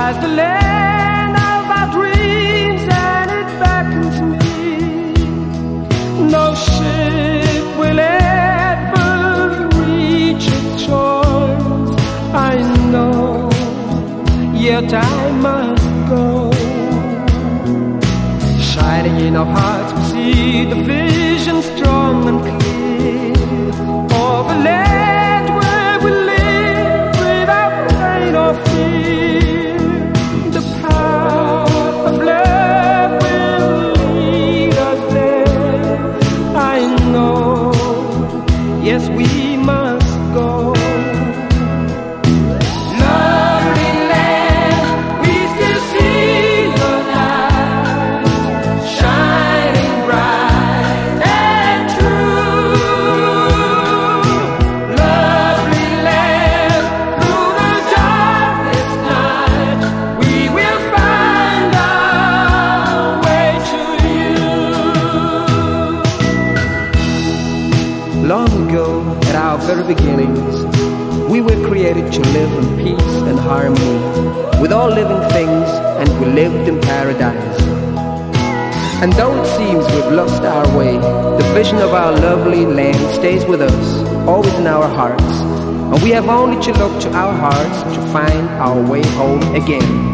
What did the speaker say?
lies the land of our dreams, and it beckons me. No ship will ever reach its shores, I know, yet I must go. Shining in our hearts we see the vision strong and clear of a land where we live without pain or fear. The path of love will lead us there, I know, yes we must go. Lovely land, we still see the light shining bright and true. Lovely land, through the darkest night we will find our way to you. Long ago, at our very beginnings, we were created to live in peace and harmony with all living things, and we lived in paradise. And though it seems we've lost our way, the vision of our lovely land stays with us, always in our hearts. And we have only to look to our hearts to find our way home again.